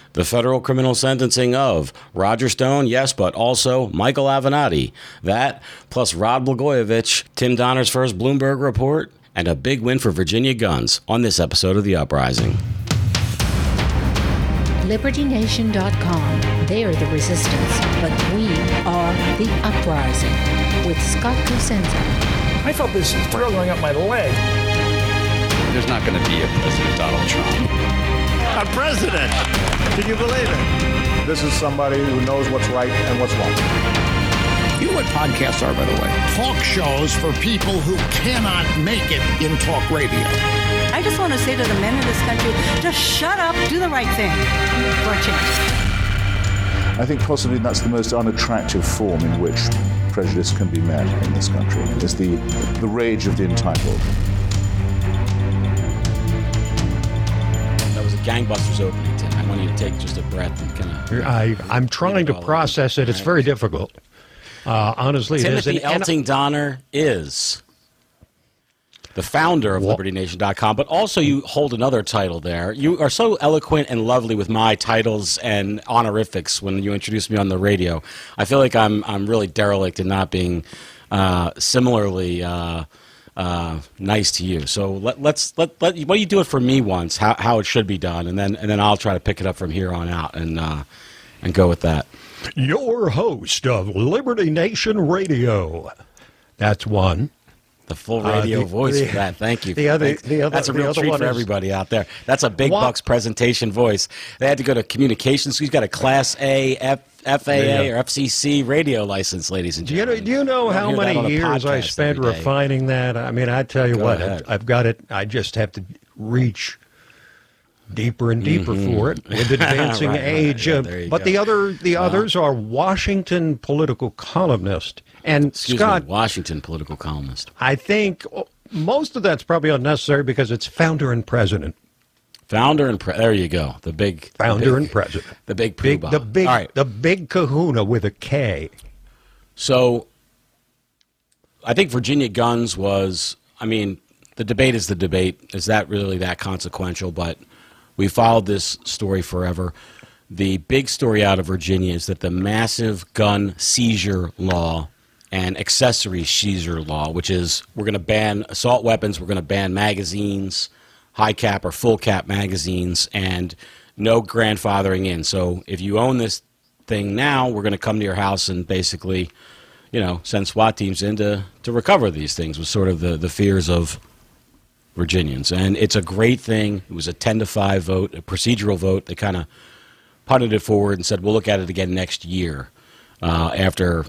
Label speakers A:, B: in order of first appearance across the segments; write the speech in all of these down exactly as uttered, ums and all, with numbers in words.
A: The federal criminal sentencing of Roger Stone, yes, but also Michael Avenatti. That, plus Rod Blagojevich, Tim Donner's first Bloomberg report, and a big win for Virginia Guns on this episode of The Uprising.
B: Liberty Nation dot com. They are the resistance, but we are the uprising. With Scott Cosenza.
C: I felt this thrill going up my leg.
D: There's not going to be a President Donald Trump.
E: A president! Can you believe it?
F: This is somebody who knows what's right and what's wrong.
D: You know what podcasts are, by the way?
G: Talk shows for people who cannot make it in talk radio.
H: I just want to say to the men of this country, just shut up, do the right thing for a change.
F: I think possibly that's the most unattractive form in which prejudice can be met in this country, is the, the rage of the entitled.
A: That was a gangbusters opening, Tim. I want you to take just a breath and kind of...
I: I, I'm trying to process it. It's very difficult. Uh, honestly,
A: Timothy
I: it is. An,
A: Elting Donner is the founder of Liberty Nation dot com, but also you hold another title there. You are so eloquent and lovely with my titles and honorifics when you introduce me on the radio. I feel like I'm I'm really derelict in not being uh, similarly uh, uh, nice to you. So let, let's let let why don't you do it for me once, how how it should be done, and then and then I'll try to pick it up from here on out and uh, and go with that.
I: Your host of Liberty Nation Radio. That's one.
A: The full radio uh, the,
I: the,
A: voice for that. Thank you.
I: The other, the other,
A: That's a real treat for is, everybody out there. That's a big what? bucks presentation voice. They had to go to communications. He's got a Class A, F, F A A, yeah. or F C C radio license, ladies and gentlemen.
I: Do you know, do you know how many years I spent refining that? I mean, I tell you go what, I've, I've got it. I just have to reach deeper and deeper mm-hmm. for it with advancing right, age. Right, yeah, but go. the other, the wow. others are Washington political columnist. And
A: Excuse
I: Scott,
A: me, Washington political columnist.
I: I think most of that's probably unnecessary because it's founder and president.
A: Founder and pre- there you go. The big
I: founder
A: the big,
I: and president.
A: The big
I: big, the big,
A: All right.
I: the big Kahuna with a K.
A: So, I think Virginia Guns was. I mean, the debate is the debate. Is that really that consequential? But we followed this story forever. The big story out of Virginia is that the massive gun seizure law and accessory seizure law, which is we're going to ban assault weapons, we're going to ban magazines, high cap or full cap magazines, and no grandfathering in. So if you own this thing now, we're going to come to your house and basically, you know, send SWAT teams in to, to recover these things, was sort of the, the fears of Virginians. And it's a great thing. It was a ten to five vote, a procedural vote. They kind of punted it forward and said, we'll look at it again next year uh, after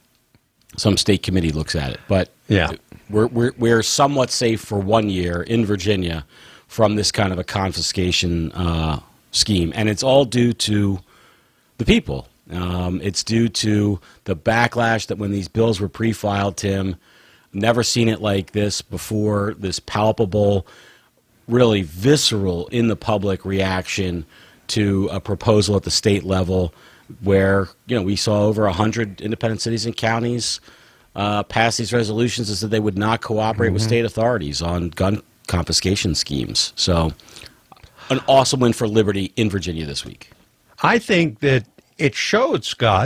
A: some state committee looks at it. But
I: yeah.
A: we're, we're, we're somewhat safe for one year in Virginia from this kind of a confiscation uh, scheme. And it's all due to the people. Um, it's due to the backlash that when these bills were pre-filed, Tim, never seen it like this before, this palpable, really visceral in the public reaction to a proposal at the state level where, you know, we saw over one hundred independent cities and counties uh, pass these resolutions that said they would not cooperate mm-hmm. with state authorities on gun confiscation schemes. So an awesome win for liberty in Virginia this week.
I: I think that it showed, Scott,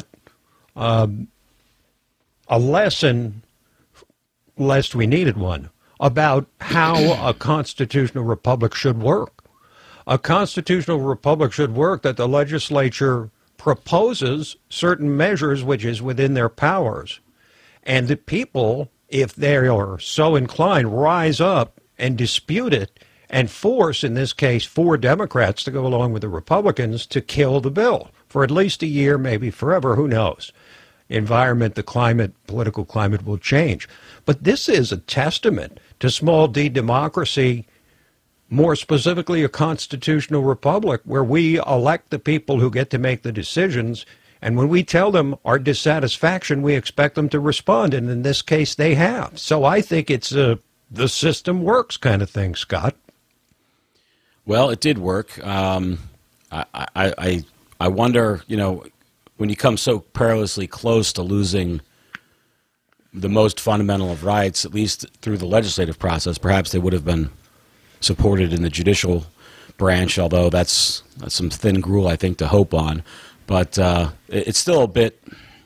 I: um, a lesson, lest we needed one, about how a constitutional republic should work. A constitutional republic should work that the legislature proposes certain measures which is within their powers. And the people, if they are so inclined, rise up and dispute it and force, in this case, four Democrats to go along with the Republicans to kill the bill for at least a year, maybe forever, who knows. Environment, the climate, political climate will change. But this is a testament to small d democracy, more specifically a constitutional republic where we elect the people who get to make the decisions, and when we tell them our dissatisfaction, we expect them to respond, and in this case they have. So I think it's a the system works kind of thing, Scott.
A: Well, it did work. Um, I, I, I, I wonder, you know, when you come so perilously close to losing the most fundamental of rights, at least through the legislative process, perhaps they would have been supported in the judicial branch, although that's, that's some thin gruel, I think, to hope on. But uh, it, it's still a bit...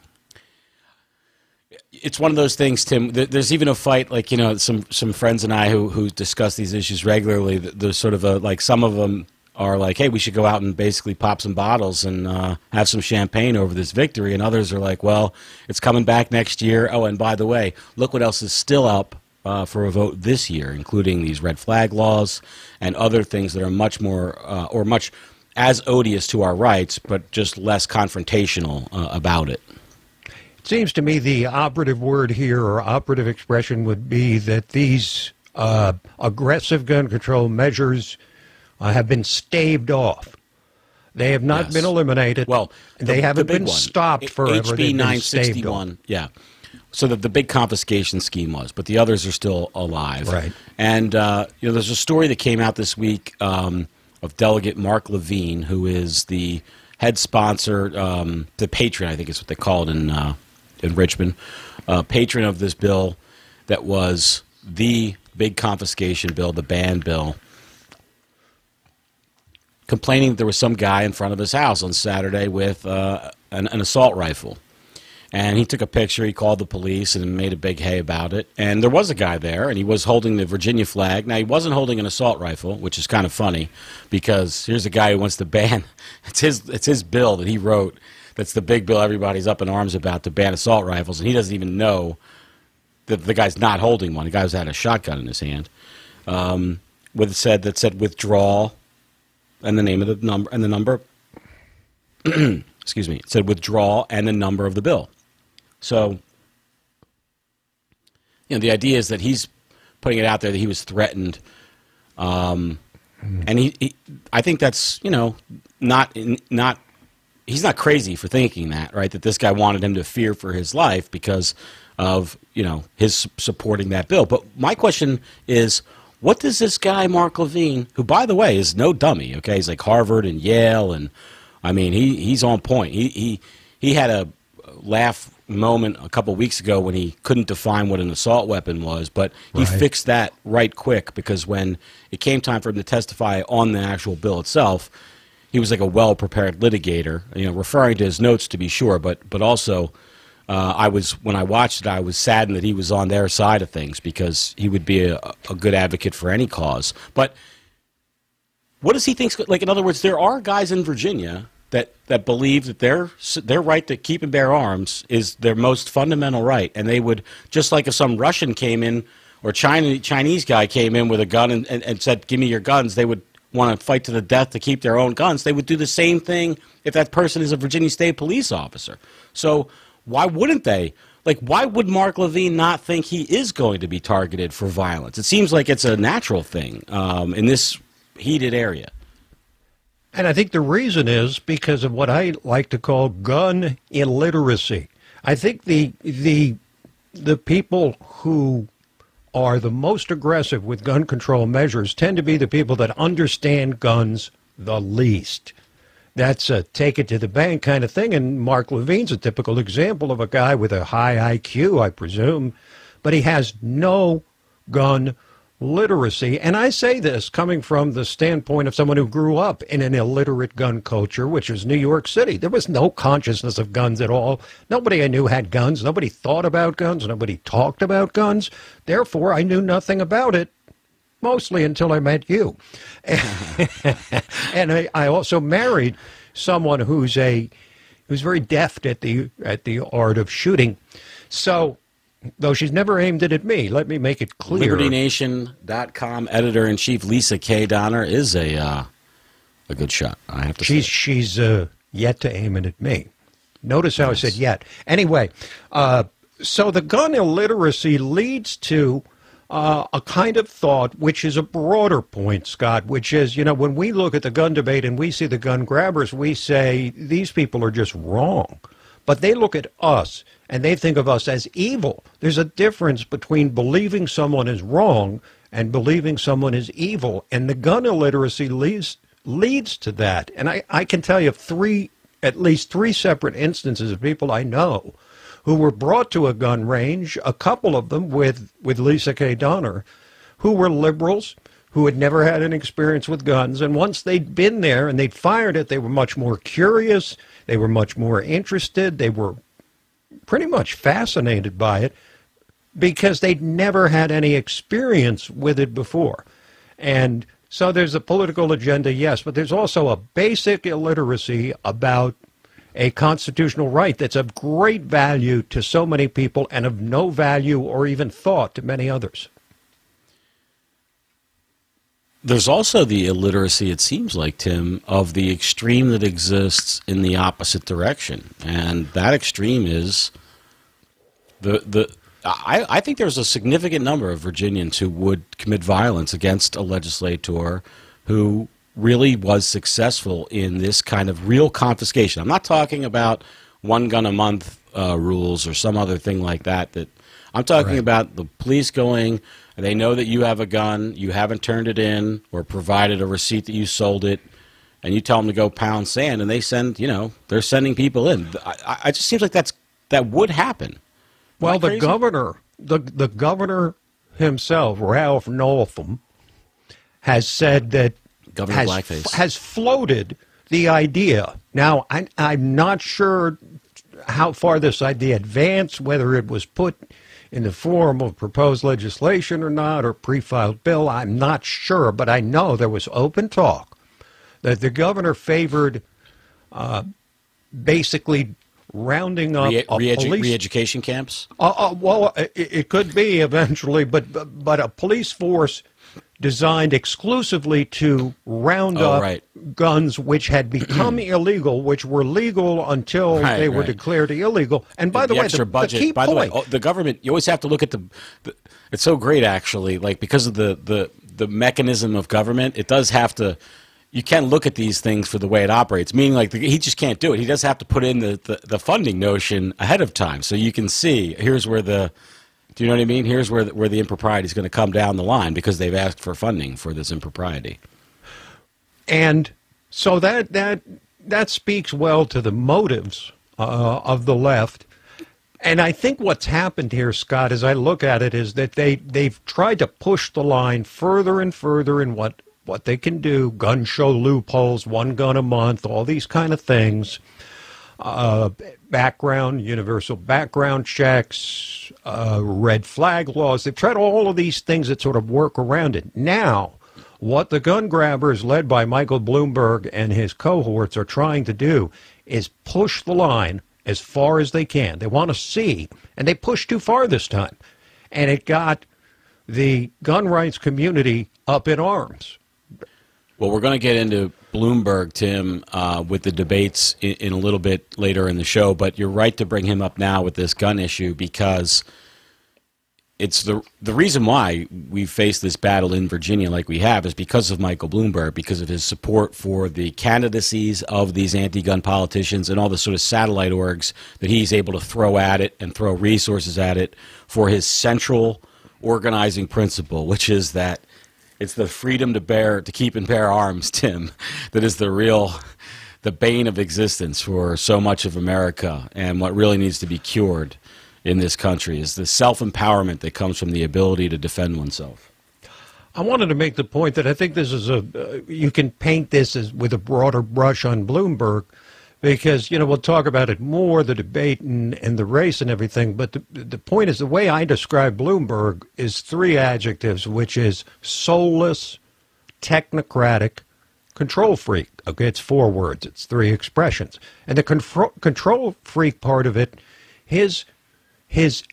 A: It's one of those things, Tim. There's even a fight, like, you know, some some friends and I who who discuss these issues regularly. There's sort of a, like, some of them are like, hey, we should go out and basically pop some bottles and uh, have some champagne over this victory. And others are like, well, it's coming back next year. Oh, and by the way, look what else is still up uh, for a vote this year, including these red flag laws and other things that are much more uh, or much as odious to our rights, but just less confrontational uh, about it.
I: It seems to me the operative word here, or operative expression, would be that these uh, aggressive gun control measures uh, have been staved off. They have not
A: Yes.
I: been eliminated.
A: Well, the,
I: they haven't
A: the big
I: been
A: one,
I: stopped forever.
A: H B
I: They've been
A: nine
I: staved off.
A: sixty-one, yeah. So the, the big confiscation scheme was, but the others are still alive.
I: Right.
A: And uh, you know, there's a story that came out this week um, of Delegate Mark Levine, who is the head sponsor, um, the patron, I think is what they call it in uh, in Richmond, uh, patron of this bill that was the big confiscation bill, the ban bill, complaining that there was some guy in front of his house on Saturday with uh, an, an assault rifle. And he took a picture, he called the police and made a big hay about it. And there was a guy there, and he was holding the Virginia flag. Now, he wasn't holding an assault rifle, which is kind of funny, because here's a guy who wants to ban, it's his, it's his bill that he wrote, that's the big bill everybody's up in arms about, to ban assault rifles, and he doesn't even know that the guy's not holding one. The guy's had a shotgun in his hand. Um, with said that said withdrawal, and the name of the number, and the number, excuse me, it said withdrawal and the number of the bill. So, you know, the idea is that he's putting it out there that he was threatened, um, and he, he, I think that's, you know, not not. He's not crazy for thinking that, right? That this guy wanted him to fear for his life because of, you know, his supporting that bill. But my question is, what does this guy, Mark Levine, who, by the way, is no dummy, okay? He's like Harvard and Yale, and, I mean, he, he's on point. He, he, he had a laugh moment a couple weeks ago when he couldn't define what an assault weapon was, but he
I: Right.
A: fixed that right quick, because when it came time for him to testify on the actual bill itself, he was like a well-prepared litigator, you know, referring to his notes to be sure, but but also uh, I was, when I watched it, I was saddened that he was on their side of things, because he would be a, a good advocate for any cause. But what does he think? Like, in other words, there are guys in Virginia that, that believe that their their right to keep and bear arms is their most fundamental right, and they would, just like if some Russian came in or China, Chinese guy came in with a gun and, and, and said, give me your guns, they would want to fight to the death to keep their own guns. They would do the same thing if that person is a Virginia State police officer. So why wouldn't they? Like, why would Mark Levine not think he is going to be targeted for violence? It seems like it's a natural thing um, in this heated area.
I: And I think the reason is because of what I like to call gun illiteracy. I think the the the people who are the most aggressive with gun control measures tend to be the people that understand guns the least. That's a take it to the bank kind of thing, and Mark Levine's a typical example of a guy with a high I Q, I presume, but he has no gun literacy. And I say this coming from the standpoint of someone who grew up in an illiterate gun culture, which is New York City. There was no consciousness of guns at all. Nobody I knew had guns. Nobody thought about guns. Nobody talked about guns. Therefore, I knew nothing about it, mostly until I met you. And I, I also married someone who's a who's very deft at the at the art of shooting. So, though she's never aimed it at me, let me make it clear.
A: Liberty Nation dot com editor-in-chief Lisa K. Donner is a uh, a good shot, I have to
I: she's,
A: say.
I: She's uh, yet to aim it at me. Notice how
A: Yes.
I: I said yet. Anyway, uh, so the gun illiteracy leads to uh, a kind of thought which is a broader point, Scott, which is, you know, when we look at the gun debate and we see the gun grabbers, we say these people are just wrong. But they look at us and they think of us as evil. There's a difference between believing someone is wrong and believing someone is evil. And the gun illiteracy leads, leads to that. And I, I can tell you three, at least three separate instances of people I know who were brought to a gun range, a couple of them with, with Lisa K. Donner, who were liberals, who had never had an experience with guns. And once they'd been there and they'd fired it, they were much more curious. They were much more interested. They were pretty much fascinated by it because they'd never had any experience with it before. And so there's a political agenda, yes, but there's also a basic illiteracy about a constitutional right that's of great value to so many people and of no value or even thought to many others.
A: There's also the illiteracy, it seems like, Tim, of the extreme that exists in the opposite direction. And that extreme is the the I, I think there's a significant number of Virginians who would commit violence against a legislator who really was successful in this kind of real confiscation. I'm not talking about one gun a month uh, rules or some other thing like that. That I'm talking
I: Right.
A: about the police going, they know that you have a gun, you haven't turned it in or provided a receipt that you sold it, and you tell them to go pound sand, and they send, you know, they're sending people in. I, I, it just seems like that's that would happen.
I: Well,
A: Am I
I: the
A: crazy?
I: governor, the the governor himself, Ralph Northam, has said that
A: Governor
I: has
A: Blackface.
I: has floated the idea. Now, I, I'm not sure how far this idea advanced, whether it was put in the form of proposed legislation or not, or pre-filed bill. I'm not sure, but I know there was open talk that the governor favored uh, basically rounding up
A: Re-
I: a
A: re-edu-
I: police
A: re-education camps?
I: Uh, uh, well, it, it could be eventually, but, but but a police force designed exclusively to round
A: Oh,
I: up
A: right.
I: guns which had become illegal, which were legal until
A: Right,
I: they were
A: right.
I: declared illegal. And by the, way,
A: extra
I: the,
A: budget.
I: the key
A: By the way,
I: point,
A: oh, the government. You always have to look at the, the. It's so great, actually. Like because of the the the mechanism of government, it does have to. You can look at these things for the way it operates. Meaning, like the, he just can't do it. He does have to put in the, the the funding notion ahead of time, so you can see here's where the. Do you know what I mean? Here's where the, where the impropriety is going to come down the line because they've asked for funding for this impropriety.
I: and so that that that speaks well to the motives uh, of the left. And I think what's happened here, Scott, as I look at it, is that they, they've tried to push the line further and further in what, what they can do, gun show loopholes, one gun a month, all these kind of things, uh, background, universal background checks, uh, red flag laws. They've tried all of these things that sort of work around it. Now, what the gun grabbers led by Michael Bloomberg and his cohorts are trying to do is push the line as far as they can. They want to see, and they pushed too far this time. And it got the gun rights community up in arms.
A: Well, we're going to get into Bloomberg, Tim, uh, with the debates in, in a little bit later in the show, but you're right to bring him up now with this gun issue because it's the the reason why we face this battle in Virginia like we have is because of Michael Bloomberg, because of his support for the candidacies of these anti-gun politicians and all the sort of satellite orgs that he's able to throw at it and throw resources at it for his central organizing principle, which is that it's the freedom to bear, to keep and bear arms, Tim, that is the real, the bane of existence for so much of America and what really needs to be cured in this country is the self-empowerment that comes from the ability to defend oneself.
I: I wanted to make the point that I think this is a, uh, you can paint this as with a broader brush on Bloomberg because, you know, we'll talk about it more, the debate and, and the race and everything, but the, the point is the way I describe Bloomberg is three adjectives, which is soulless, technocratic, control freak. Okay, it's four words, it's three expressions. And the control, control freak part of it, his his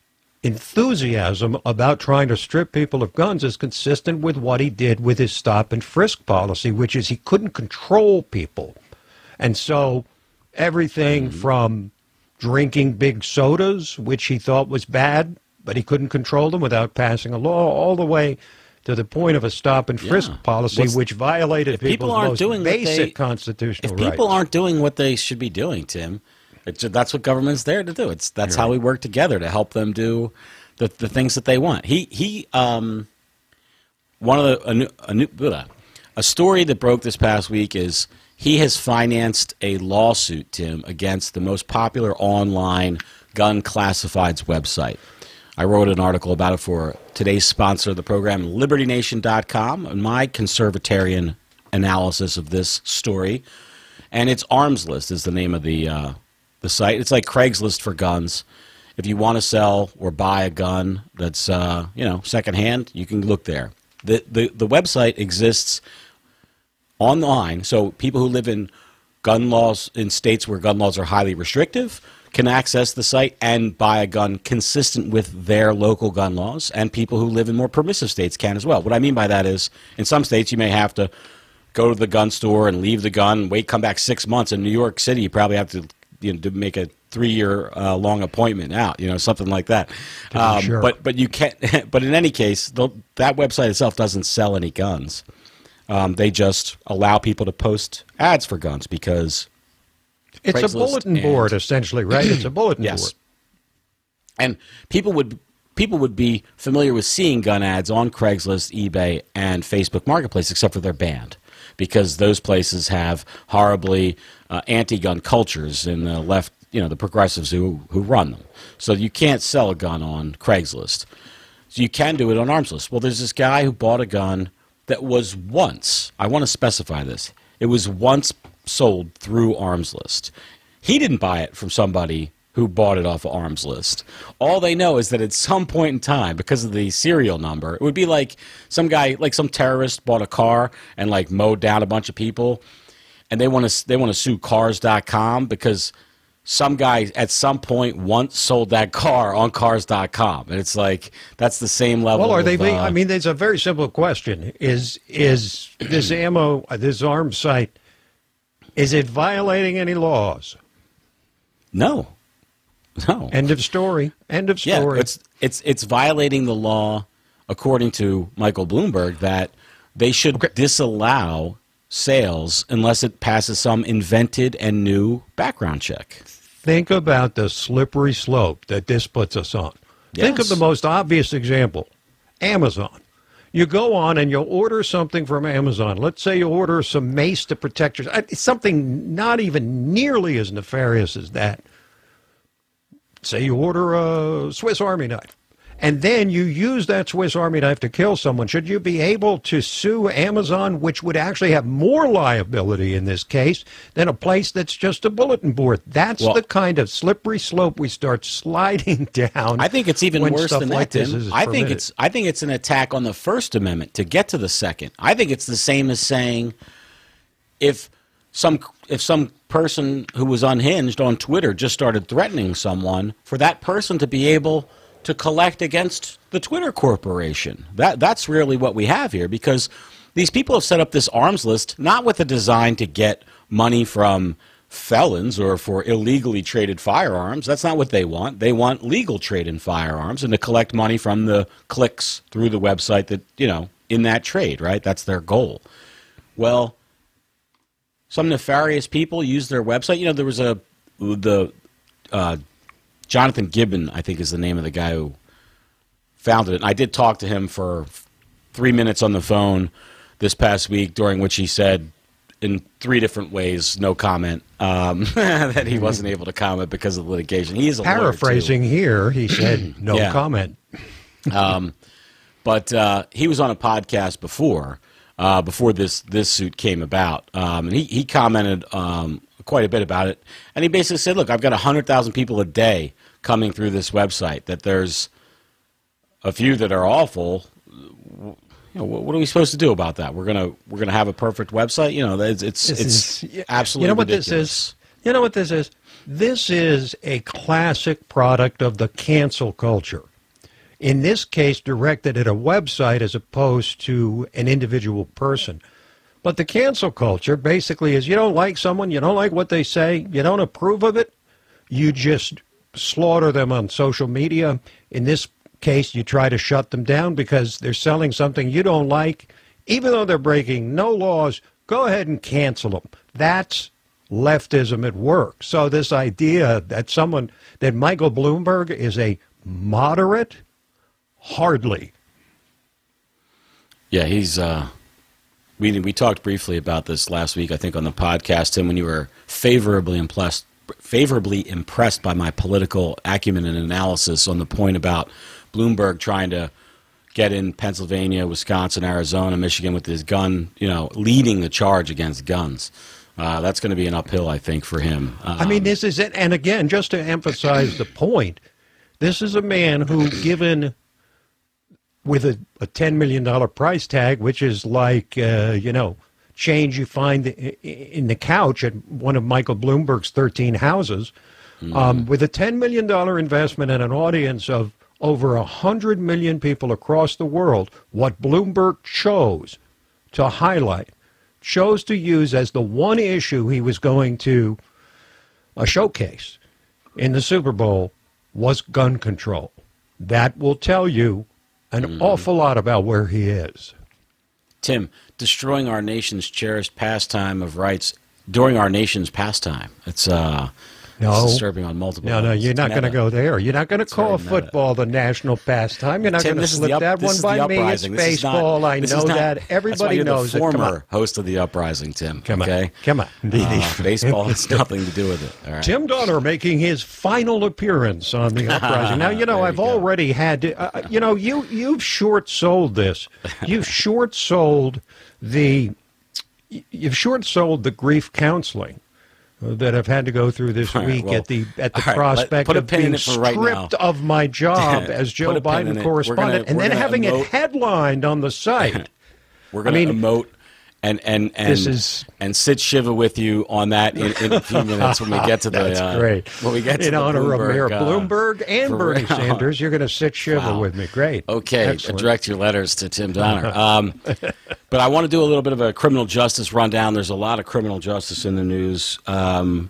I: enthusiasm about trying to strip people of guns is consistent with what he did with his stop and frisk policy, which is he couldn't control people. And so everything mm-hmm. from drinking big sodas, which he thought was bad, but he couldn't control them without passing a law, all the way to the point of a stop and frisk
A: yeah.
I: policy,
A: What's,
I: which violated people's
A: people aren't
I: most
A: doing
I: basic
A: they,
I: constitutional
A: if
I: rights.
A: If people aren't doing what they should be doing, Tim, it's, that's what government's there to do. It's That's You're how right. we work together to help them do the, the things that they want. He, he um, one of the, a, new, a, new, a story that broke this past week is he has financed a lawsuit, Tim, against the most popular online gun classifieds website. I wrote an article about it for today's sponsor of the program, Liberty Nation dot com, and my conservatarian analysis of this story. And it's Arms List is the name of the uh, the site. It's like Craigslist for guns. If you want to sell or buy a gun that's uh, you know secondhand, you can look there. The, the the website exists online, so people who live in gun laws in states where gun laws are highly restrictive can access the site and buy a gun consistent with their local gun laws, and people who live in more permissive states can as well. What I mean by that is, in some states you may have to go to the gun store and leave the gun, wait, come back six months. In New York City, you probably have to, you know, to make a three-year uh, long appointment out, you know, something like that. Um,
I: sure.
A: But but you can't. But in any case, the, that website itself doesn't sell any guns. Um, they just allow people to post ads for guns because
I: it's
A: Craigslist
I: a bulletin
A: and-
I: board, essentially, right? It's a bulletin
A: Yes.
I: board.
A: And people would people would be familiar with seeing gun ads on Craigslist, eBay, and Facebook Marketplace, except for they're banned because those places have horribly uh, anti-gun cultures in the left, you know, the progressives who who run them. So you can't sell a gun on Craigslist. So you can do it on Arms List. Well, there's this guy who bought a gun that was once, I want to specify this, it was once sold through Arms List. He didn't buy it from somebody who bought it off of Arms List. All they know is that at some point in time, because of the serial number, it would be like some guy, like some terrorist bought a car and like mowed down a bunch of people, and they want to they want to sue cars dot com because some guy at some point once sold that car on cars dot com, and it's like that's the same level.
I: Well, are they?
A: of,
I: being,
A: uh,
I: I mean, there's a very simple question: Is is this ammo, this arms site, is it violating any laws?
A: no, no.
I: End of story. End of
A: Yeah,
I: story.
A: it's it's it's violating the law, according to Michael Bloomberg, that they should
I: Okay.
A: disallow sales unless it passes some invented and new background check.
I: Think about the slippery slope that this puts us on. Think of
A: Yes.
I: the most obvious example: Amazon. You go on and you'll order something from Amazon. Let's say you order some mace to protect yourself. Something not even nearly as nefarious as that. Say you order a Swiss Army knife, and then you use that Swiss Army knife to kill someone. Should you be able to sue Amazon, which would actually have more liability in this case than a place that's just a bulletin board? That's
A: Well-
I: the kind of slippery slope we start sliding down.
A: I think it's even
I: when
A: worse
I: stuff
A: than
I: like
A: that,
I: this
A: Tim.
I: is
A: I think
I: permitted.
A: it's I think it's an attack on the First Amendment to get to the Second. I think it's the same as saying if some if some person who was unhinged on Twitter just started threatening someone, for that person to be able to collect against the Twitter corporation. That that's really what we have here, because these people have set up this arms list not with a design to get money from felons or for illegally traded firearms. That's not what they want. They want legal trade in firearms and to collect money from the clicks through the website that, you know, in that trade, right? That's their goal. Well, some nefarious people use their website. You know, there was a the uh, Jonathan Gibbon, I think, is the name of the guy who founded it. And I did talk to him for three minutes on the phone this past week, during which he said, in three different ways, no comment, um, that he wasn't able to comment because of litigation. He is a lawyer, too.
I: Paraphrasing here, he said, no
A: Yeah.
I: comment.
A: Um, but uh, he was on a podcast before, uh, before this this suit came about, um, and he he commented um, quite a bit about it. And he basically said, "Look, I've got a hundred thousand people a day coming through this website. That there's a few that are awful. You know, what, what are we supposed to do about that? We're gonna we're gonna have a perfect website? You know, it's it's,
I: This
A: it's
I: is-
A: absolutely
I: You know what
A: ridiculous.
I: this is? You know what this is? This is a classic product of the cancel culture. In this case, directed at a website as opposed to an individual person. But the cancel culture basically is you don't like someone, you don't like what they say, you don't approve of it, you just slaughter them on social media. In this case, you try to shut them down because they're selling something you don't like. Even though they're breaking no laws, go ahead and cancel them. That's leftism at work. So this idea that someone, that Michael Bloomberg is a moderate, hardly.
A: Yeah, he's. Uh, we we talked briefly about this last week, I think, on the podcast, Tim, when you were favorably impressed, favorably impressed by my political acumen and analysis on the point about Bloomberg trying to get in Pennsylvania, Wisconsin, Arizona, Michigan with his gun, you know, leading the charge against guns. Uh, that's going to be an uphill, I think, for him. Um,
I: I mean, this is it. And again, just to emphasize the point, this is a man who, given with a, a ten million dollars price tag, which is like, uh, you know, change you find in the couch at one of Michael Bloomberg's thirteen houses, mm-hmm. um, with a ten million dollars investment and an audience of over one hundred million people across the world, what Bloomberg chose to highlight, chose to use as the one issue he was going to uh, showcase in the Super Bowl was gun control. That will tell you an mm. awful lot about where he is.
A: Tim, destroying our nation's cherished pastime of rights during our nation's pastime. It's uh,
I: no.
A: it's disturbing on multiple
I: No, no,
A: levels.
I: you're
A: It's
I: not going to
A: meta.
I: go there. You're not going to
A: It's
I: call
A: very meta.
I: football the national pastime. You're not
A: Tim,
I: going to
A: this is the
I: slip
A: up-
I: that
A: this
I: one
A: is
I: by
A: the
I: me. It's
A: uprising. This is not-
I: baseball. I
A: this
I: know
A: is not-
I: that.
A: That's why
I: Everybody
A: you're
I: knows
A: the
I: it. Come
A: former
I: on.
A: host of the uprising, Tim.
I: Come
A: okay?
I: on. Come on.
A: Uh, baseball has nothing to do with it. All right.
I: Tim Donner making his final appearance on the uprising. Now, you know,
A: There
I: I've
A: you go.
I: already had to, uh, you know, you, you've short sold this. You've short sold the, you've short sold the grief counseling that I've had to go through this
A: All right,
I: week
A: well,
I: at the at the
A: all right, let-
I: prospect
A: put a
I: of
A: pin in
I: being
A: it for right
I: stripped
A: now.
I: of my job as Joe
A: Put a pin in
I: Biden
A: it. We're
I: correspondent,
A: gonna-
I: and
A: we're
I: then
A: gonna
I: having
A: emote-
I: it headlined on the site.
A: We're going to
I: I mean,
A: emote and and and
I: this is-
A: and sit shiva with you on that in, in a few minutes when we get to the
I: That's
A: uh,
I: great.
A: When we get to
I: in
A: the
I: honor
A: Bloomberg,
I: of Mayor
A: uh,
I: Bloomberg and
A: for-
I: Bernie Sanders, you're going to sit shiva
A: Wow.
I: with me. Great.
A: Okay,
I: Excellent.
A: direct your letters to Tim Donner. Um, but I want to do a little bit of a criminal justice rundown. There's a lot of criminal justice in the news. Um,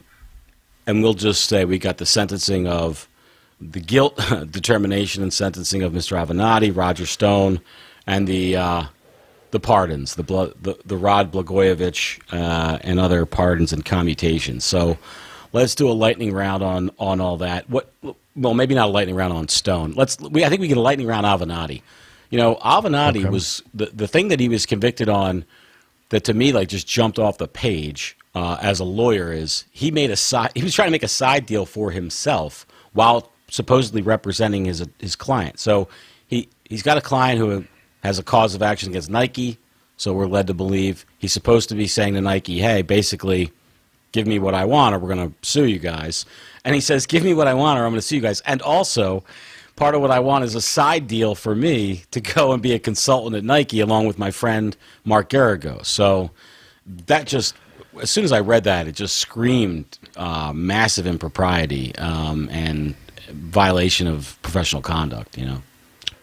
A: and we'll just say we got the sentencing of the guilt determination and sentencing of Mister Avenatti, Roger Stone, and the uh, the pardons, the, Bla- the the Rod Blagojevich uh, and other pardons and commutations. So let's do a lightning round on, on all that. What? Well, maybe not a lightning round on Stone. Let's. We, I think we get a lightning round Avenatti. You know, Avenatti
I: Okay.
A: was the the thing that he was convicted on that to me like just jumped off the page uh, as a lawyer is he made a side. He was trying to make a side deal for himself while supposedly representing his his client. So he he's got a client who has a cause of action against Nike. So we're led to believe he's supposed to be saying to Nike, "Hey, basically, give me what I want, or we're going to sue you guys." And he says, "Give me what I want, or I'm going to sue you guys." And also, part of what I want is a side deal for me to go and be a consultant at Nike along with my friend Mark Garrigo. So that just, as soon as I read that, it just screamed uh, massive impropriety um, and violation of professional conduct, you know.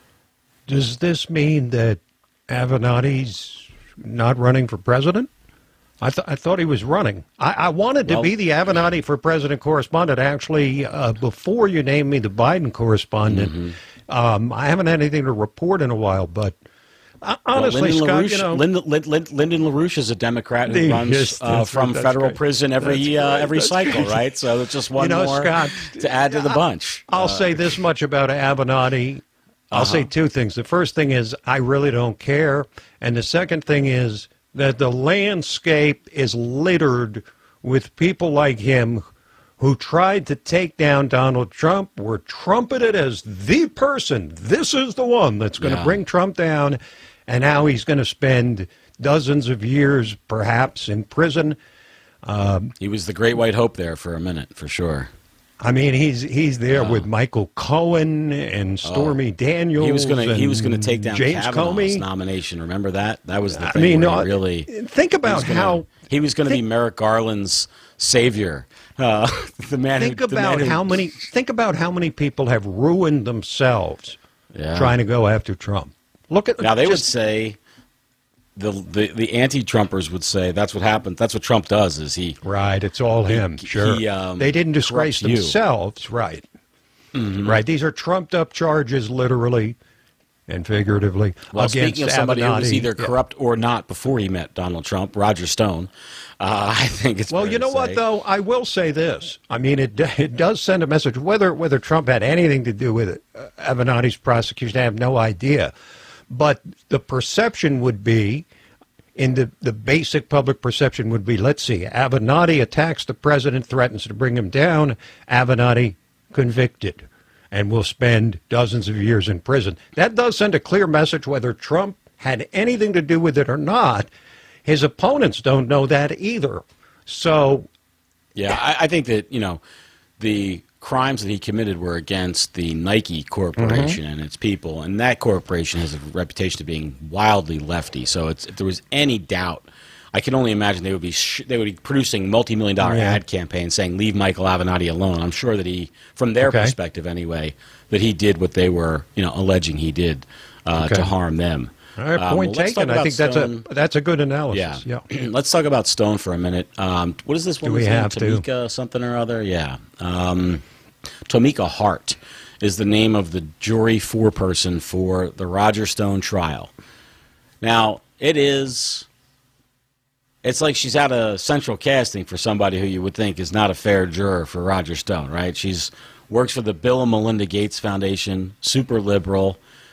I: Does this mean that Avenatti's not running for president? I, th- I thought he was running. I, I wanted to
A: Well-
I: be the Avenatti for president correspondent. Actually, uh, before you named me the Biden correspondent,
A: Mm-hmm.
I: um, I haven't had anything to report in a while. But uh, honestly,
A: well, Lyndon
I: Scott,
A: LaRouche,
I: you know,
A: Lyndon, Lyndon, Lyndon LaRouche is a Democrat who
I: Yes,
A: runs uh,
I: that's-
A: from
I: that's
A: federal
I: great.
A: prison every
I: That's
A: uh,
I: great.
A: every
I: That's
A: cycle,
I: great.
A: right? So it's just one
I: You know,
A: more
I: Scott,
A: to add to the bunch.
I: I'll
A: Uh,
I: say this much about Avenatti. I'll say two things. The first thing is I really don't care. And the second thing is that the landscape is littered with people like him who tried to take down Donald Trump, were trumpeted as the person. This is the one that's going to
A: Yeah.
I: bring Trump down. And now he's going to spend dozens of years, perhaps, in prison.
A: He was the great white hope there for a minute, for sure.
I: I mean, he's he's there with Michael Cohen and Stormy Daniels.
A: Oh. He was going to he was going to
I: and
A: take down
I: James
A: Kavanaugh's
I: Comey.
A: nomination. Remember that? That was the
I: I
A: thing.
I: mean,
A: where
I: no,
A: he really
I: think
A: he
I: about
A: was gonna-
I: how
A: he was going to be
I: think-
A: Merrick Garland's savior. Uh, the man.
I: think
A: who, the
I: about
A: man who-
I: how many think about how many people have ruined themselves
A: Yeah.
I: trying to go after Trump. Look at
A: Now they would
I: just-
A: say. The, the the anti-Trumpers would say that's what happened. That's what Trump does. Is he
I: right. It's all him.
A: he,
I: sure,
A: he, um,
I: they didn't disgrace
A: corrupts you.
I: themselves. Right, right. These are trumped up charges, literally and figuratively.
A: Well,
I: against
A: speaking of somebody who was
I: Avenatti.
A: either
I: Yeah.
A: corrupt or not before he met Donald Trump, Roger Stone, uh, I think it's
I: Well,
A: fair
I: you
A: to
I: know what,
A: say.
I: though? I will say this. I mean, it it does send a message. Whether whether Trump had anything to do with it, uh, Avenatti's prosecution, I have no idea. But the perception would be, in the, the basic public perception would be, let's see, Avenatti attacks the president, threatens to bring him down, Avenatti convicted. and will spend dozens of years in prison. That does send a clear message whether Trump had anything to do with it or not. His opponents don't know that either. So,
A: yeah, I, I think that, you know, the crimes that he committed were against the Nike Corporation mm-hmm. and its people, and that corporation has a reputation of being wildly lefty. So it's, if there was any doubt, I can only imagine they would be sh- they would be producing multi-million dollar yeah. ad campaigns saying "Leave Michael Avenatti alone." I'm sure that he, from their okay. perspective anyway, that he did what they were, you know, alleging he did uh, okay. to harm them.
I: All right, point um, well, taken. I think Stone. that's a that's a good analysis.
A: Yeah.
I: yeah.
A: Let's talk about Stone for a minute. Um, what is this woman's
I: Do we
A: name?
I: have
A: Tamika
I: to?
A: something or other? Yeah. Um, Tamika Hart is the name of the jury foreperson for the Roger Stone trial. Now, it is... It's like she's out of central casting for somebody who you would think is not a fair juror for Roger Stone, right? She's works for the Bill and Melinda Gates Foundation, super liberal,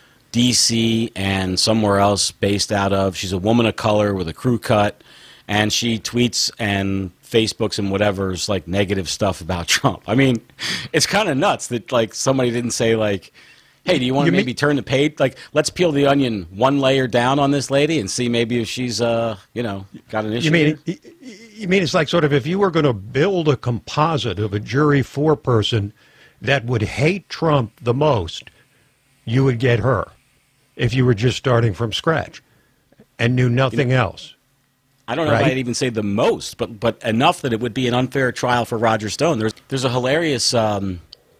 A: D C and somewhere else based out of. She's a woman of color with a crew cut, and she tweets and Facebooks and whatever's like negative stuff about Trump. I mean, it's kind of nuts that like somebody didn't say like, hey, do you want to maybe mean, turn the page? Like, let's peel the onion one layer down on this lady and see maybe if she's, uh, you know, got an issue.
I: You mean, here? you mean it's like sort of if you were going to build a composite of a jury foreperson that would hate Trump the most, you would get her if you were just starting from scratch and knew nothing you know, else.
A: I don't know right? if I'd even say the most, but but enough that it would be an unfair trial for Roger Stone. There's there's a hilarious um,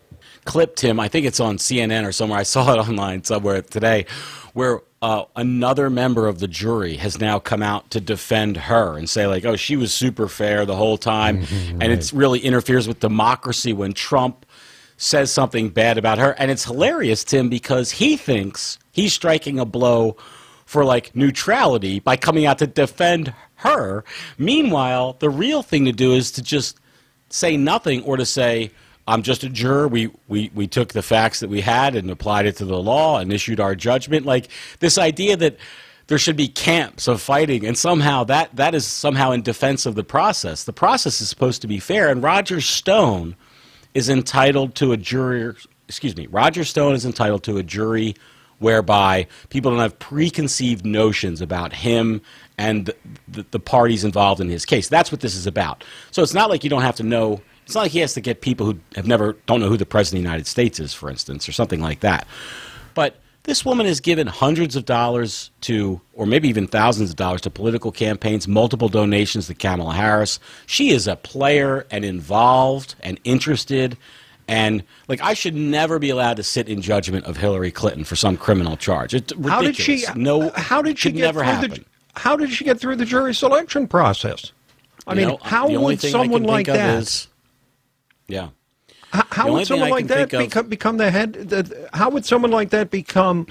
A: clip, Tim. I think it's on C N N or somewhere. I saw it online somewhere today, where uh, another member of the jury has now come out to defend her and say like, oh, she was super fair the whole time, mm-hmm, and right. it really interferes with democracy when Trump says something bad about her. And it's hilarious, Tim, because he thinks he's striking a blow for like neutrality by coming out to defend her. Meanwhile, the real thing to do is to just say nothing or to say, I'm just a juror. We, we, we took the facts that we had and applied it to the law and issued our judgment. Like this idea that there should be camps of fighting, and somehow that, that is somehow in defense of the process. The process is supposed to be fair, and Roger Stone is entitled to a jury, excuse me, Roger Stone is entitled to a jury whereby people don't have preconceived notions about him and the, the parties involved in his case. That's what this is about. So it's not like you don't have to know. It's not like he has to get people who have never, don't know who the President of the United States is, for instance, or something like that. But this woman has given hundreds of dollars to, or maybe even thousands of dollars to political campaigns, multiple donations to Kamala Harris. She is a player and involved and interested. And, like, I should never be allowed to sit in judgment of Hillary Clinton for some criminal charge. It's ridiculous. How did she,
I: no, how did she get
A: never
I: through
A: happen.
I: The, how did she get through the jury selection process? I
A: you
I: mean,
A: know,
I: how would someone like that? Is,
A: yeah.
I: How, how would someone like that become, become the head? The, how would someone like that become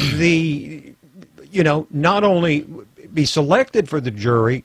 I: the, you know, not only be selected for the jury,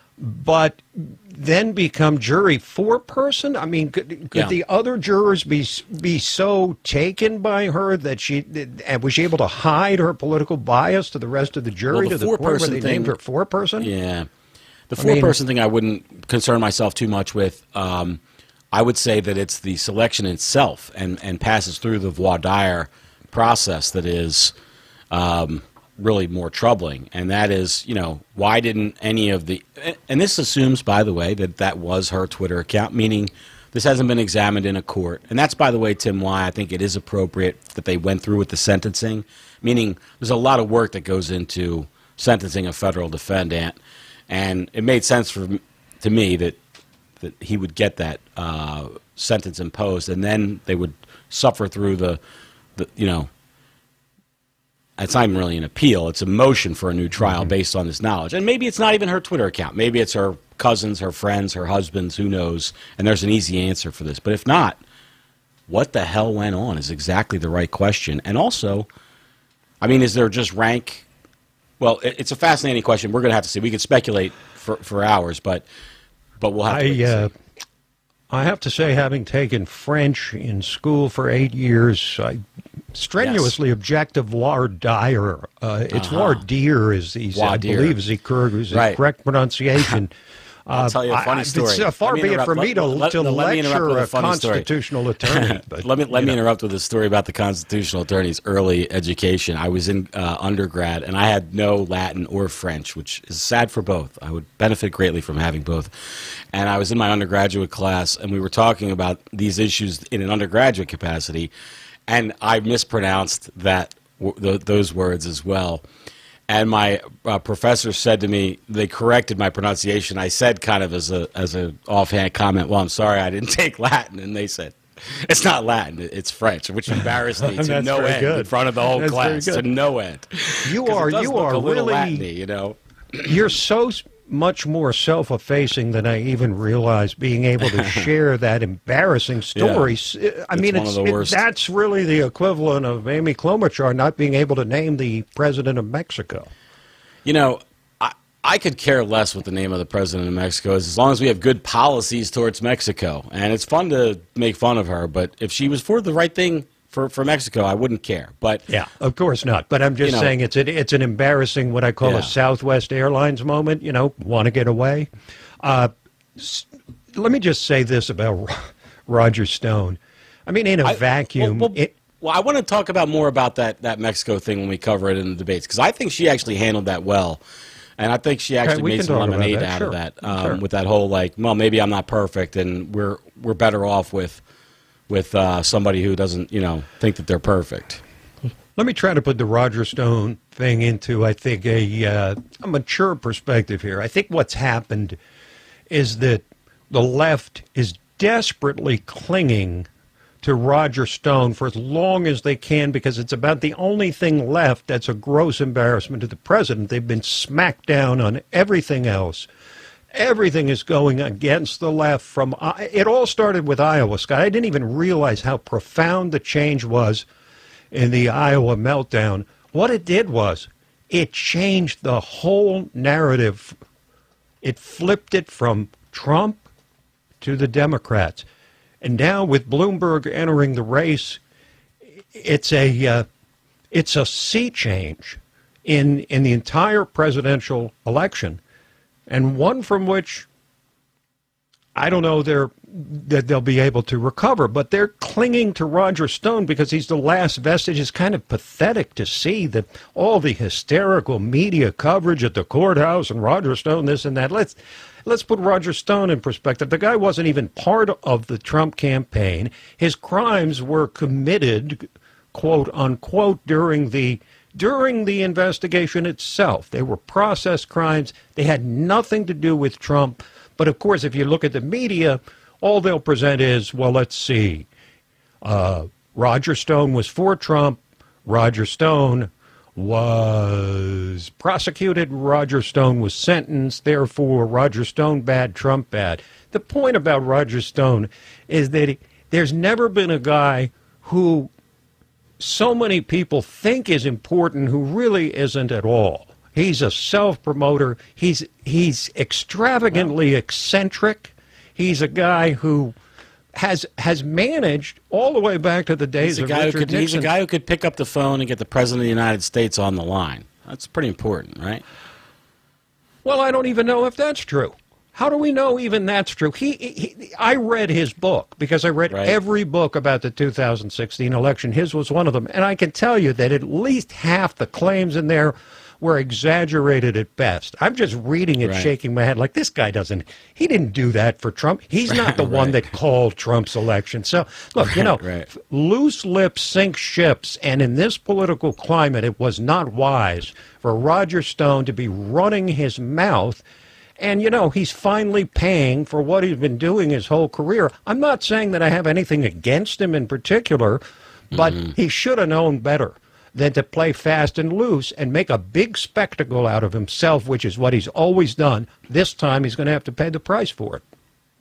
I: but then become jury foreperson? I mean, could, could
A: yeah.
I: the other jurors be be so taken by her that she and was she able to hide her political bias to the rest of the jury
A: well, the
I: to the point where they
A: thing,
I: named her foreperson?
A: Yeah, the foreperson thing I wouldn't concern myself too much with. Um, I would say that it's the selection itself and, and passes through the voir dire process that is um, really more troubling. And that is, you know, why didn't any of the – and this assumes, by the way, that that was her Twitter account, meaning this hasn't been examined in a court. And that's, by the way, Tim, why I think it is appropriate that they went through with the sentencing, meaning there's a lot of work that goes into sentencing a federal defendant. And it made sense for to me that that he would get that uh, sentence imposed, and then they would suffer through the, the, you know, it's not even really an appeal. It's a motion for a new trial mm-hmm. based on this knowledge. And maybe it's not even her Twitter account. Maybe it's her cousins, her friends, her husbands, who knows, and there's an easy answer for this. But if not, what the hell went on is exactly the right question. And also, I mean, is there just rank? Well, it's a fascinating question. We're going to have to see. We could speculate for, for hours, but... But we'll have to
I: I, uh, I have to say, having taken French in school for eight years, I strenuously yes. object to voir dire. Uh, it's uh-huh. voir dire is, the, I believe, is the, correct, is the
A: right.
I: correct pronunciation.
A: I'll tell you a funny
I: I,
A: story.
I: It's uh, far
A: Let me
I: be it
A: interrupt-
I: from me
A: let-
I: to,
A: let-
I: to
A: let me interrupt
I: lecture
A: with
I: a
A: a funny story.
I: constitutional attorney. But,
A: let me let
I: you
A: me
I: know.
A: interrupt with a story about the constitutional attorney's early education. I was in uh, undergrad, and I had no Latin or French, which is sad for both. I would benefit greatly from having both. And I was in my undergraduate class, and we were talking about these issues in an undergraduate capacity, and I mispronounced that w- th- those words as well. And my uh, professor said to me, they corrected my pronunciation. I said kind of as a as a offhand comment, well, I'm sorry, I didn't take Latin. And they said, it's not Latin, it's French, which embarrassed me to
I: That's
A: no
I: very
A: end
I: good.
A: in front of the whole
I: That's very
A: class, to
I: good.
A: no end.
I: You
A: 'Cause it
I: are
A: does
I: you
A: look
I: are
A: a little
I: really
A: Latin-y, you know.
I: You're so s- much more self-effacing than I even realized. Being able to share that embarrassing story. S- I
A: It's
I: mean,
A: one
I: it's
A: of the
I: it-
A: worst.
I: that's really the equivalent of Amy Klobuchar not being able to name the president of Mexico.
A: You know, I, I could care less what the name of the president of Mexico is, as long as we have good policies towards Mexico. And it's fun to make fun of her, but if she was for the right thing for, for Mexico, I wouldn't care. But
I: Yeah, of course not. But I'm just
A: You know-
I: saying it's a, it's an embarrassing what I call
A: Yeah.
I: a Southwest Airlines moment. You know, want to get away. Uh, s- let me just say this about Ro- Roger Stone. I mean, in a
A: I-
I: vacuum,
A: Well, well,
I: it,
A: well, I want to talk about more about that, that Mexico thing when we cover it in the debates, because I think she actually handled that well. And I think she actually
I: we
A: made
I: can
A: some
I: talk about
A: lemonade
I: that,
A: out
I: sure.
A: of that, um,
I: Sure.
A: with that whole like, well, maybe I'm not perfect, and we're we're better off with with uh, somebody who doesn't, you know, think that they're perfect.
I: let me try to put the Roger Stone thing into, I think, a, uh, a mature perspective here. I think what's happened is that the left is desperately clinging to Roger Stone for as long as they can because it's about the only thing left that's a gross embarrassment to the president. They've been smacked down on everything else. Everything is going against the left. From it all started with Iowa, Scott. I didn't even realize how profound the change was in the Iowa meltdown. What it did was it changed the whole narrative. It flipped it from Trump to the Democrats. And now with Bloomberg entering the race, it's a uh, it's a sea change in in the entire presidential election, and one from which I don't know they're, that they'll be able to recover. But they're clinging to Roger Stone because he's the last vestige. It's kind of pathetic to see that all the hysterical media coverage at the courthouse and Roger Stone, this and that. Let's let's put Roger Stone in perspective. The guy wasn't even part of the Trump campaign. His crimes were committed, quote unquote, during the during the investigation itself. They were process crimes. They had nothing to do with Trump. But of course, if you look at the media, all they'll present is, well, let's see. Uh, Roger Stone was for Trump. Roger Stone was prosecuted. Roger Stone was sentenced. Therefore, Roger Stone bad, Trump bad. The point about Roger Stone is that he, there's never been a guy who so many people think is important who really isn't at all. He's a self-promoter. He's he's extravagantly eccentric. He's a guy who has has managed all the way back to the days
A: He's a
I: of
A: guy who
I: Richard
A: could,
I: Nixon.
A: he's a guy who could pick up the phone and get the president of the United States on the line. That's pretty important, right?
I: Well, I don't even know if that's true. How do we know even that's true? He, he I read his book because I read
A: Right.
I: every book about the two thousand sixteen election. His was one of them, and I can tell you that at least half the claims in there were exaggerated at best. I'm just reading it,
A: Right.
I: shaking my head like this guy doesn't. He didn't do that for Trump. He's not the one
A: Right.
I: that called Trump's election. So look, you know,
A: right.
I: loose lips sink ships, and in this political climate, it was not wise for Roger Stone to be running his mouth. And, you know, he's finally paying for what he's been doing his whole career. I'm not saying that I have anything against him in particular, but
A: Mm-hmm.
I: he should have known better than to play fast and loose and make a big spectacle out of himself, which is what he's always done. This time he's going to have to pay the price for it.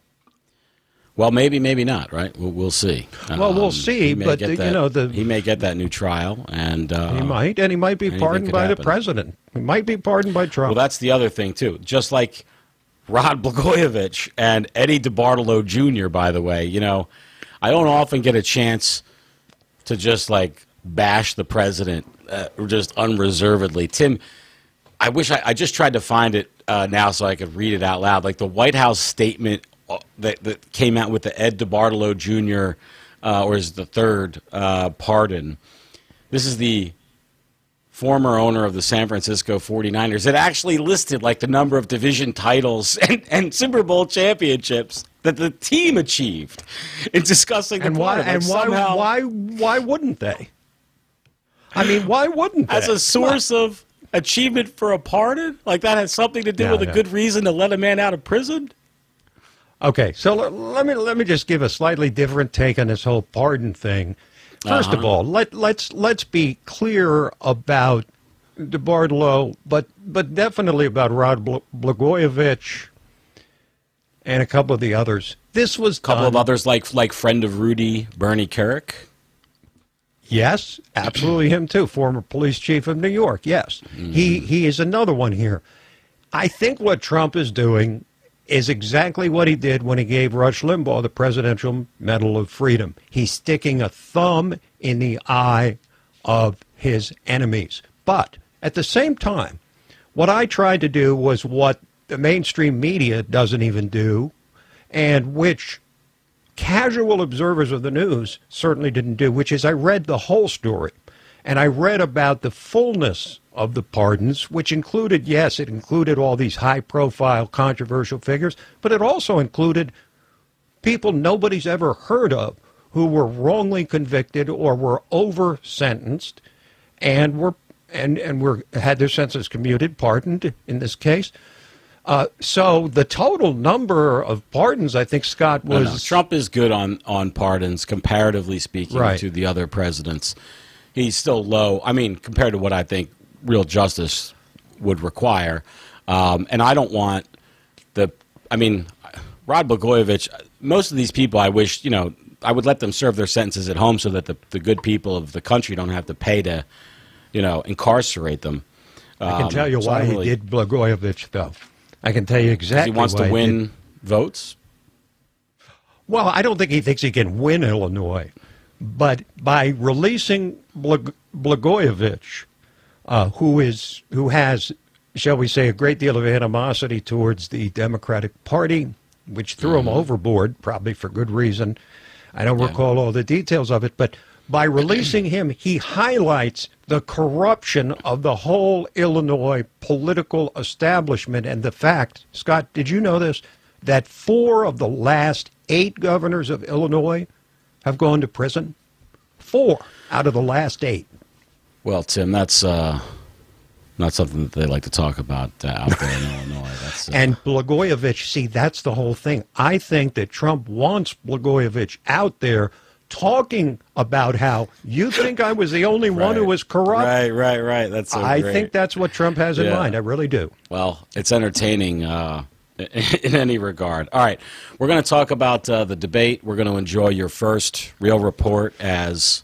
A: Well, maybe, maybe not, right? We'll, we'll see.
I: Well, we'll see,
A: he may
I: but,
A: get
I: you
A: that-
I: know, the-
A: he may get that new trial, and uh,
I: He might, and he might be
A: anything
I: pardoned
A: could
I: by the
A: happen.
I: president. He might be pardoned by Trump.
A: Well, that's the other thing too. Just like Rod Blagojevich and Eddie DeBartolo Junior, by the way, you know, I don't often get a chance to just like bash the president uh, just unreservedly. Tim, I wish I, I just tried to find it uh, now so I could read it out loud. Like the White House statement that, that came out with the Ed DeBartolo Junior, uh, or is the third uh, pardon. This is the former owner of the San Francisco forty-niners. It actually listed like the number of division titles and, and Super Bowl championships that the team achieved in discussing
I: and
A: the
I: why
A: pardon.
I: and
A: like
I: why
A: somehow,
I: why why wouldn't they? I mean, why wouldn't they?
A: as a source of achievement for a pardon? Like that has something to do
I: No,
A: with a
I: no.
A: good reason to let a man out of prison?
I: Okay, so l- let me let me just give a slightly different take on this whole pardon thing. First of
A: Uh-huh.
I: all, let let's let's be clear about DeBartolo, but but definitely about Rod Bl- Blagojevich and a couple of the others. This was
A: A couple
I: done,
A: of others like like friend of Rudy, Bernie Kerik.
I: Yes, absolutely him too, former police chief of New York. Yes,
A: Mm-hmm.
I: he he is another one here. I think what Trump is doing is exactly what he did when he gave Rush Limbaugh the Presidential Medal of Freedom. He's sticking a thumb in the eye of his enemies. But at the same time, what I tried to do was what the mainstream media doesn't even do, and which casual observers of the news certainly didn't do, which is I read the whole story. And I read about the fullness of the pardons, which included, yes, it included all these high-profile, controversial figures, but it also included people nobody's ever heard of who were wrongly convicted or were over-sentenced and were and and were had their sentences commuted, pardoned in this case. Uh, so the total number of pardons, I think, Scott,
A: No,
I: was
A: no. Trump is good on, on pardons, comparatively speaking,
I: Right.
A: to the other presidents. He's still low. I mean, compared to what I think real justice would require. Um, and I don't want the, I mean, Rod Blagojevich, most of these people, I wish, you know, I would let them serve their sentences at home so that the, the good people of the country don't have to pay to, you know, incarcerate them.
I: I can
A: Um,
I: tell you
A: so I
I: why
A: don't
I: he
A: really-
I: did Blagojevich, though. I can tell you
A: 'cause
I: exactly
A: he wants
I: why
A: to
I: he
A: win
I: did.
A: votes.
I: Well, I don't think he thinks he can win Illinois, but by releasing Blag- Blagojevich, uh, who is who has, shall we say, a great deal of animosity towards the Democratic Party, which threw him overboard, probably for good reason. I don't recall all the details of it, but by releasing him, he highlights the corruption of the whole Illinois political establishment and the fact, Scott, did you know this, that four of the last eight governors of Illinois have gone to prison? Four out of the last eight.
A: Well, Tim, that's uh, not something that they like to talk about uh, out there in Illinois. That's, uh,
I: And Blagojevich, see, that's the whole thing. I think that Trump wants Blagojevich out there talking about how you think I was the only one who
A: Right.
I: was corrupt.
A: Right, right, right. That's so
I: I
A: great.
I: think that's what Trump has in
A: Yeah.
I: mind. I really do.
A: Well, it's entertaining uh, in any regard. All right, we're going to talk about uh, the debate. We're going to enjoy your first real report as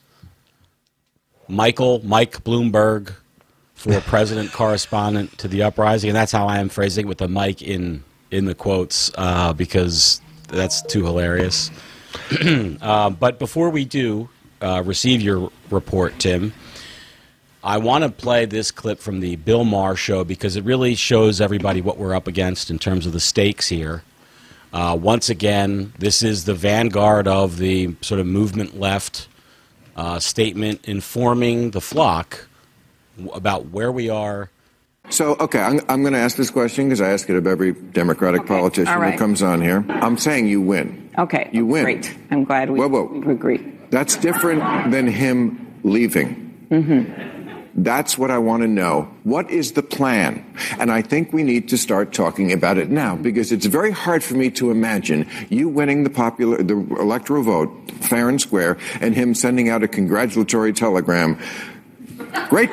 A: Michael Mike Bloomberg for president correspondent to the Uprising, and that's how I am phrasing it, with the Mike in in the quotes uh, because that's too hilarious. uh, but before we do uh, receive your report, Tim, I want to play this clip from the Bill Maher show because it really shows everybody what we're up against in terms of the stakes here. Uh, once again, this is the vanguard of the sort of movement left uh, statement informing the flock w- about where we are.
J: So, okay, I'm, I'm going to ask this question because I ask it of every Democratic
K: Okay,
J: politician
K: all right.
J: who comes on here. I'm saying you win.
K: Okay.
J: You win.
K: Great. I'm glad we
J: Whoa, whoa.
K: agree.
J: That's different than him leaving.
K: Mm-hmm.
J: That's what I want to know. What is the plan? And I think we need to start talking about it now because it's very hard for me to imagine you winning the popular, the electoral vote, fair and square, and him sending out a congratulatory telegram. Great.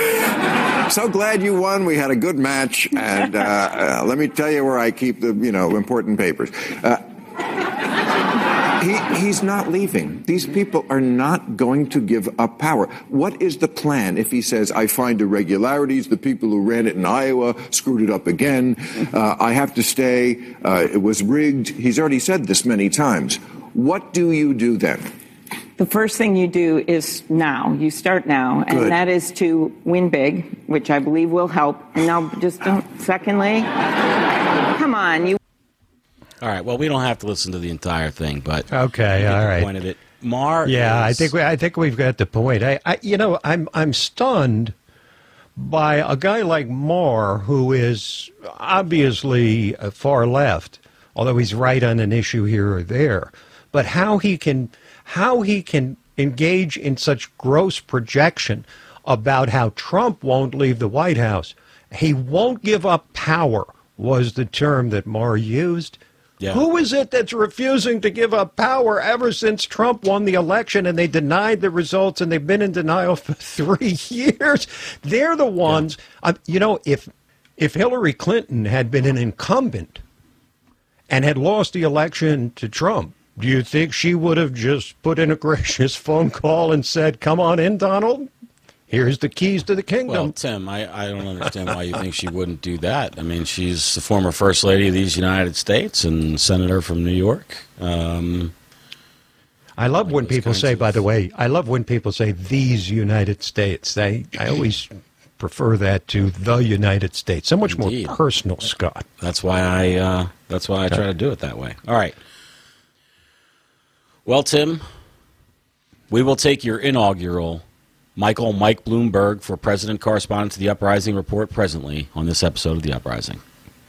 J: So glad you won. We had a good match. And uh, uh, let me tell you where I keep the, you know, important papers. Uh, He, he's not leaving. These people are not going to give up power. What is the plan if he says, I find irregularities, the people who ran it in Iowa screwed it up again, uh, I have to stay, uh, it was rigged. He's already said this many times. What do you do then?
K: The first thing you do is now. You start now, and
J: Good.
K: that is to win big, which I believe will help. And now, just don't. Secondly, come on, you.
A: All right. Well, we don't have to listen to the entire thing, but
I: Okay,
A: I get
I: all
A: the
I: right.
A: point of it. Mar.
I: Yeah, I
A: is-
I: think we, I think we've got the point. I, I you know, I'm I'm stunned by a guy like Marr, who is obviously uh, far left, although he's right on an issue here or there. But how he can how he can engage in such gross projection about how Trump won't leave the White House. He won't give up power was the term that Marr used.
A: Yeah.
I: Who is it that's refusing to give up power ever since Trump won the election and they denied the results and they've been in denial for three years? They're the ones, uh, you know, if if Hillary Clinton had been an incumbent and had lost the election to Trump, do you think she would have just put in a gracious phone call and said, come on in, Donald? Here's the keys to the kingdom.
A: Well, Tim, I, I don't understand why you think she wouldn't do that. I mean, she's the former First Lady of these United States and Senator from New York. Um,
I: I love
A: like
I: when
A: those
I: people
A: kinds
I: say,
A: of-
I: by the way, I love when people say these United States. They, I always prefer that to the United States. So much
A: Indeed.
I: more personal, Scott.
A: That's why I. Uh, that's why I try to do it that way. All right. Well, Tim, we will take your inaugural Michael Mike Bloomberg for President correspondent to the Uprising report presently on this episode of the Uprising.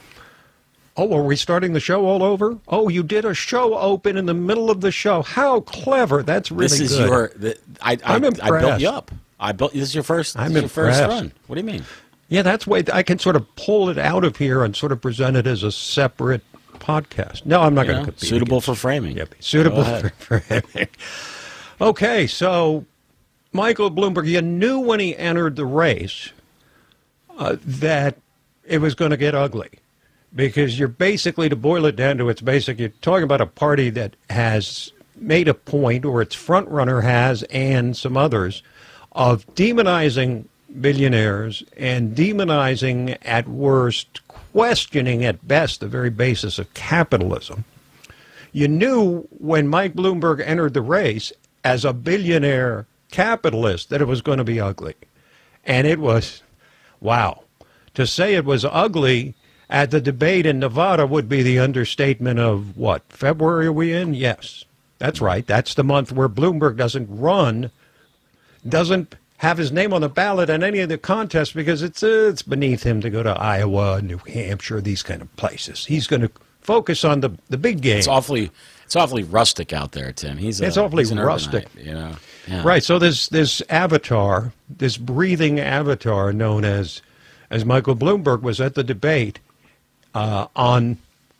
I: Oh, are we starting the show all over? Oh, you did a show open in the middle of the show. How clever! That's really
A: This is
I: good.
A: your. The, I, I,
I: I'm
A: I built
I: impressed.
A: you up. I built. This is your first.
I: I'm
A: this is your first
I: impressed.
A: run. What do you mean?
I: Yeah, that's way I can sort of pull it out of here and sort of present it as a separate podcast. No, I'm not
A: You
I: going
A: know,
I: to compete.
A: suitable
I: against
A: for
I: you.
A: framing.
I: Yep, suitable
A: Go ahead.
I: for framing. Okay, so Michael Bloomberg, you knew when he entered the race uh, that it was going to get ugly. Because you're basically, to boil it down to its basic, you're talking about a party that has made a point, or its front runner has, and some others, of demonizing billionaires and demonizing at worst, questioning at best the very basis of capitalism. You knew when Mike Bloomberg entered the race as a billionaire capitalist that it was going to be ugly. And it was, wow. To say it was ugly at the debate in Nevada would be the understatement of what? February are we in? Yes. That's right. That's the month where Bloomberg doesn't run, doesn't have his name on the ballot in any of the contests because it's uh, it's beneath him to go to Iowa, New Hampshire, these kind of places. He's going to focus on the the big game.
A: It's awfully. It's awfully rustic out there, Tim. He's a,
I: It's awfully
A: he's an
I: rustic.
A: urbanite, you know. Yeah.
I: Right. So this this avatar, this breathing avatar known as as Michael Bloomberg was at the debate uh, on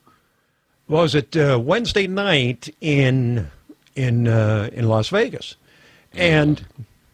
I: what was it uh, Wednesday night in in uh, in Las Vegas, and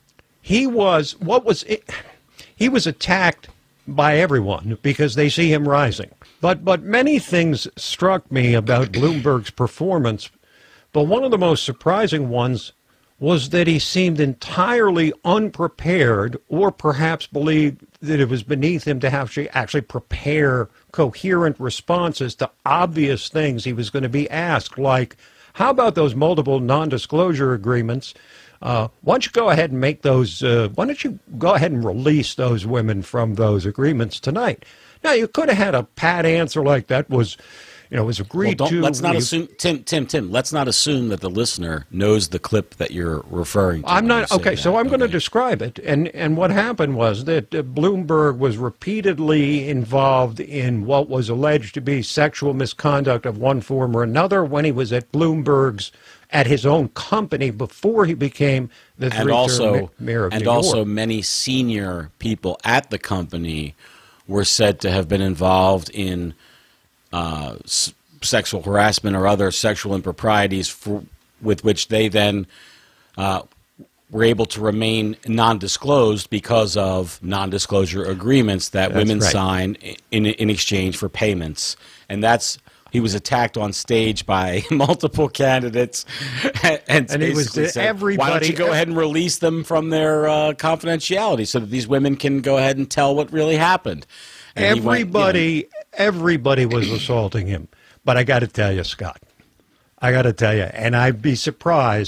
I: he was what was it? He was attacked by everyone because they see him rising. But but many things struck me about Bloomberg's performance, but one of the most surprising ones was that he seemed entirely unprepared, or perhaps believed that it was beneath him to have to actually prepare coherent responses to obvious things he was going to be asked, like, how about those multiple non-disclosure agreements? Uh, why don't you go ahead and make those, uh, why don't you go ahead and release those women from those agreements tonight? Now, you could have had a pat answer like that was, you know, was
A: Well,
I: agreed
A: don't,
I: to.
A: let's not
I: You-
A: assume, Tim, Tim, Tim. Let's not assume that the listener knows the clip that you're referring to.
I: I'm
A: when
I: not
A: you say
I: okay.
A: that,
I: So I'm going to
A: okay?
I: describe it, and and what happened was that uh, Bloomberg was repeatedly involved in what was alleged to be sexual misconduct of one form or another when he was at Bloomberg's at his own company before he became the
A: and
I: three-term
A: also
I: ma- mayor of
A: and
I: New
A: also
I: York.
A: many senior people at the company were said to have been involved in uh, s- sexual harassment or other sexual improprieties for, with which they then uh, were able to remain non-disclosed because of non-disclosure agreements that
I: That's
A: women
I: right.
A: sign in in exchange for payments, and that's. He was attacked on stage by multiple candidates, and,
I: And he was-
A: basically said, "Why don't
I: everybody-
A: you go ahead and release them from their uh, confidentiality so that these women can go ahead and tell what really happened?" And he went, you know,
I: Everybody, everybody was assaulting him. But I got to tell you, Scott, I got to tell you, and I'd be surprised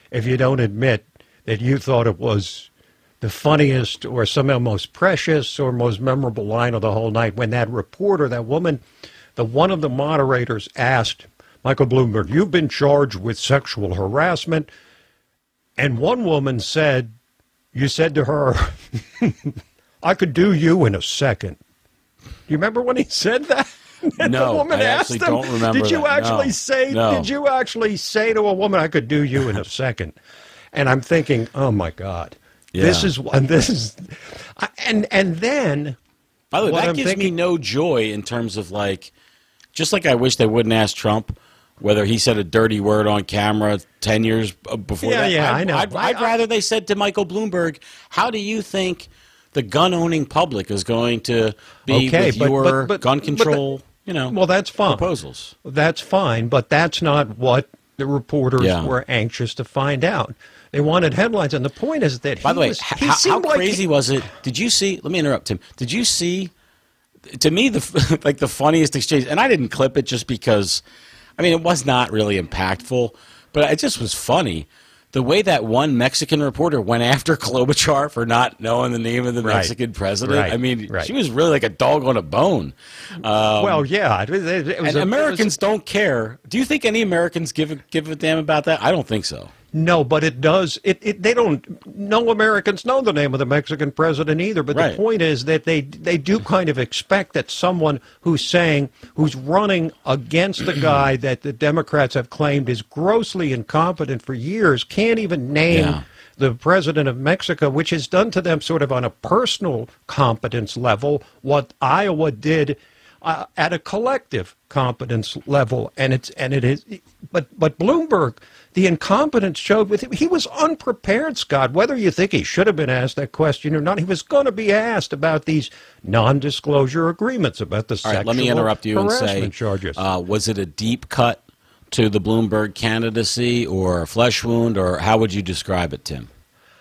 I: if you don't admit that you thought it was the funniest or somehow most precious or most memorable line of the whole night when that reporter, that woman, the one of the moderators asked Michael Bloomberg, "You've been charged with sexual harassment." And one woman said, you said to her, "I could do you in a second." You remember when he said that? And
A: no,
I: the woman
A: I
I: asked
A: actually
I: him,
A: don't remember
I: Did you
A: that.
I: actually
A: No.
I: say?
A: No.
I: Did you actually say to a woman, "I could do you in a second"? And I'm thinking, oh my God,
A: Yeah.
I: this is one. This is, and and then.
A: By the way,
I: what
A: that
I: I'm
A: gives me
I: thinking-
A: no joy in terms of like, just like I wish they wouldn't ask Trump whether he said a dirty word on camera ten years before
I: Yeah,
A: that.
I: yeah,
A: I'd,
I: I know.
A: I'd,
I: I-
A: I'd
I: I-
A: rather they said to Michael Bloomberg, "How do you think the gun-owning public is going to be
I: Okay,
A: with
I: but-
A: your
I: but- but-
A: gun
I: but the-
A: control?" you know,
I: Well, that's fine.
A: proposals.
I: That's fine, but that's not what the reporters
A: Yeah.
I: were anxious to find out. They wanted headlines, and the point is that
A: By
I: he
A: the way,
I: was,
A: h-
I: he
A: how, how
I: seemed like
A: crazy
I: he-
A: was it? Did you see? Let me interrupt, Tim. Did you see? To me, the like the funniest exchange, and I didn't clip it just because, I mean, it was not really impactful, but it just was funny. The way that one Mexican reporter went after Klobuchar for not knowing the name of the
I: Right.
A: Mexican president.
I: Right.
A: I mean,
I: Right.
A: she was really like a dog on a bone. Um,
I: Well, yeah, it was, it was
A: and
I: a- it was-
A: Americans don't care. Do you think any Americans give a, give a damn about that? I don't think so.
I: No, but it does. It, it they don't. No Americans know the name of the Mexican president either. But
A: Right.
I: the point is that they they do kind of expect that someone who's saying who's running against the guy that the Democrats have claimed is grossly incompetent for years can't even name
A: Yeah.
I: the president of Mexico, which has done to them sort of on a personal competence level what Iowa did uh, at a collective competence level, and it's and it is. But but Bloomberg. The incompetence showed with him. He was unprepared, Scott. Whether you think he should have been asked that question or not, he was going to be asked about these non-disclosure agreements, about the
A: All
I: sexual
A: right, let me interrupt you and
I: harassment
A: say,
I: charges.
A: uh, was it a deep cut to the Bloomberg candidacy or a flesh wound, or how would you describe it, Tim?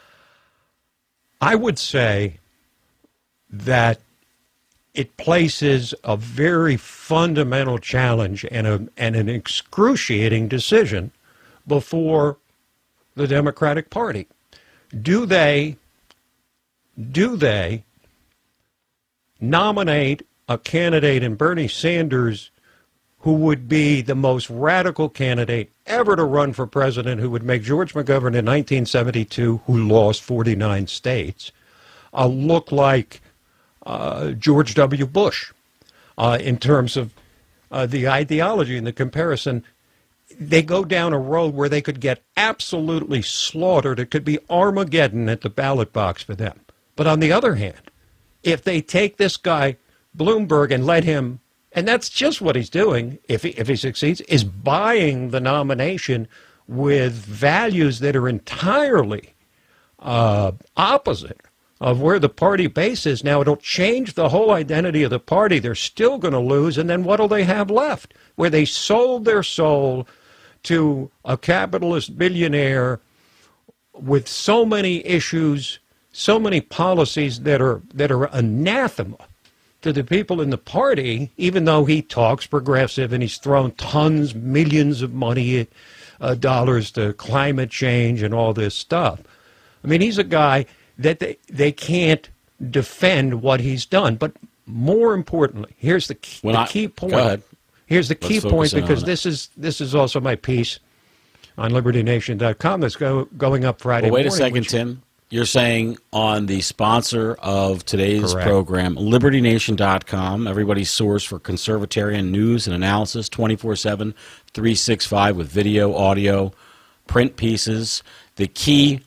I: I would say that it places a very fundamental challenge and, a, and an excruciating decision before the Democratic Party. Do they, do they nominate a candidate in Bernie Sanders who would be the most radical candidate ever to run for president, who would make George McGovern in nineteen seventy-two, who lost forty-nine states, uh, look like uh, George W. Bush uh, in terms of uh, the ideology and the comparison? They go down a road where they could get absolutely slaughtered. It could be Armageddon at the ballot box for them. But on the other hand, if they take this guy, Bloomberg, and let him, and that's just what he's doing, if he, if he succeeds, is buying the nomination with values that are entirely uh, opposite of where the party base is now. It'll change the whole identity of the party. They're still going to lose, and then what'll they have left? Where they sold their soul to a capitalist billionaire with so many issues, so many policies that are that are anathema to the people in the party, even though he talks progressive and he's thrown tons, millions of money, uh, dollars to climate change and all this stuff. I mean, he's a guy that they, they can't defend what he's done. But more importantly, here's the key,
A: When
I: the
A: I-
I: key point.
A: go ahead.
I: Here's the
A: Let's
I: key
A: focus
I: point,
A: in on
I: because
A: it.
I: this is this is also my piece on Liberty Nation dot com that's go, going up Friday
A: Well, wait a
I: morning,
A: second,
I: which-
A: Tim. You're saying on the sponsor of today's
I: Correct.
A: program, Liberty Nation dot com, everybody's source for conservatarian news and analysis, twenty-four seven, three sixty-five, with video, audio, print pieces. The key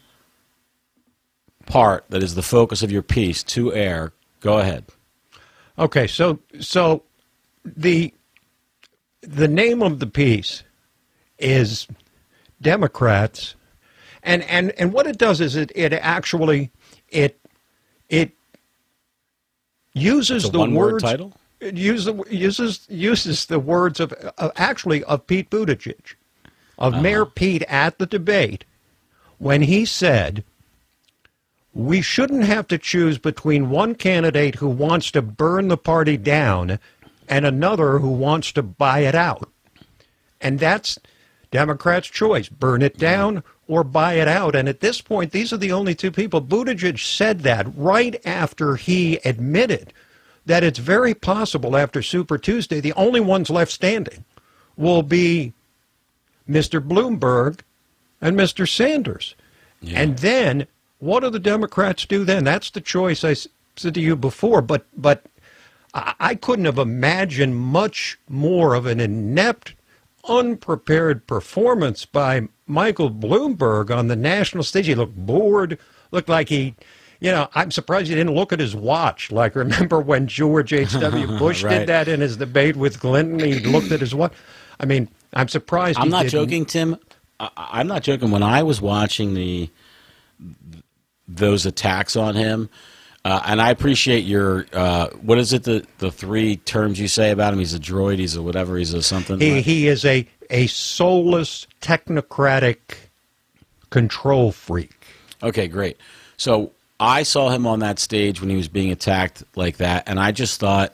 A: part that is the focus of your piece to air. Go ahead.
I: Okay, so so the the name of the piece is Democrats, and and and what it does is it it actually it it uses
A: It's a
I: the
A: one-word
I: words
A: title?
I: It uses uses uses the words of uh, actually of Pete Buttigieg, of
A: Uh-huh.
I: Mayor Pete at the debate, when he said, we shouldn't have to choose between one candidate who wants to burn the party down and another who wants to buy it out. And that's Democrats' choice, burn it down or buy it out. And at this point, these are the only two people. Buttigieg said that right after he admitted that it's very possible after Super Tuesday, the only ones left standing will be Mister Bloomberg and Mister Sanders. Yeah. And then what do the Democrats do then? That's the choice I said to you before. But, but I couldn't have imagined much more of an inept, unprepared performance by Michael Bloomberg on the national stage. He looked bored, looked like he, you know, I'm surprised he didn't look at his watch. Like, remember when George H W. Bush right. did that in his debate with Clinton? He looked at his watch. I mean, I'm surprised
A: I'm
I: he
A: not
I: didn't.
A: joking, Tim. I, I'm not joking. When I was watching the those attacks on him, Uh, and I appreciate your, uh, what is it, the, the three terms you say about him? He's a droid, he's a whatever, he's a something.
I: He,
A: like.
I: he is a, a soulless, technocratic control freak.
A: Okay, great. So I saw him on that stage when he was being attacked like that, and I just thought,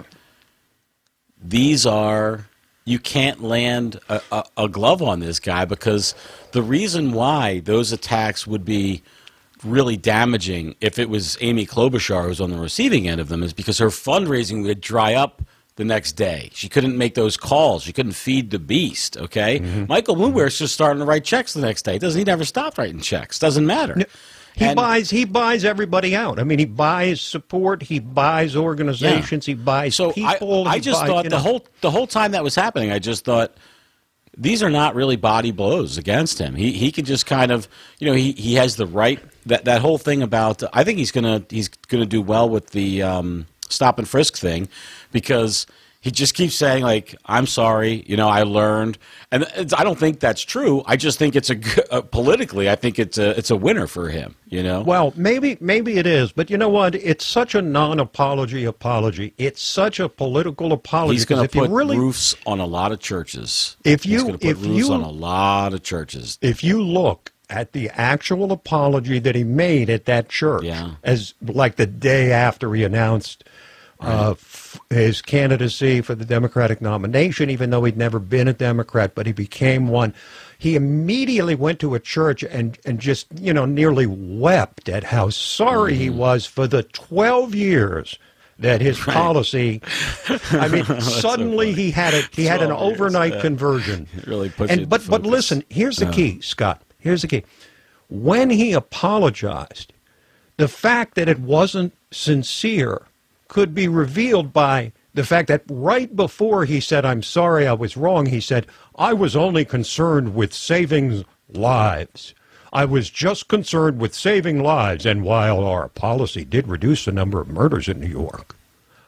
A: these are, you can't land a, a, a glove on this guy, because the reason why those attacks would be really damaging if it was Amy Klobuchar who was on the receiving end of them is because her fundraising would dry up the next day. She couldn't make those calls. She couldn't feed the beast, okay? Mm-hmm. Michael Bloomberg's just starting to write checks the next day. Doesn't he never stop writing checks? Doesn't matter. No,
I: he
A: and,
I: buys he buys everybody out. I mean, he buys support, he buys organizations, yeah. he buys
A: so
I: people.
A: I, I just
I: buys,
A: thought
I: you
A: the
I: know.
A: whole the whole time that was happening, I just thought, these are not really body blows against him. He he can just kind of, you know, he, he has the right, that, that whole thing about, I think he's gonna he's gonna do well with the um, stop and frisk thing, because he just keeps saying, like, I'm sorry, you know, I learned, and it's, I don't think that's true. I just think it's a uh, politically, I think it's a it's a winner for him, you know.
I: Well, maybe maybe it is, but you know what? It's such a non-apology apology. It's such a political apology.
A: He's going to put
I: really,
A: roofs on a lot of churches.
I: If you
A: He's going to put
I: if
A: roofs
I: you,
A: on a lot of churches.
I: If you look at the actual apology that he made at that church,
A: yeah.
I: as like the day after he announced uh, f- his candidacy for the Democratic nomination, even though he'd never been a Democrat, but he became one. He immediately went to a church and, and just, you know, nearly wept at how sorry mm. he was for the twelve years that his right. policy. I mean, suddenly so he had a he had an overnight years, conversion.
A: It really puts
I: and
A: it
I: but but listen, here's the uh. key, Scott. Here's the key. When he apologized, the fact that it wasn't sincere could be revealed by the fact that right before he said, I'm sorry, I was wrong, he said, I was only concerned with saving lives. I was just concerned with saving lives. And while our policy did reduce the number of murders in New York,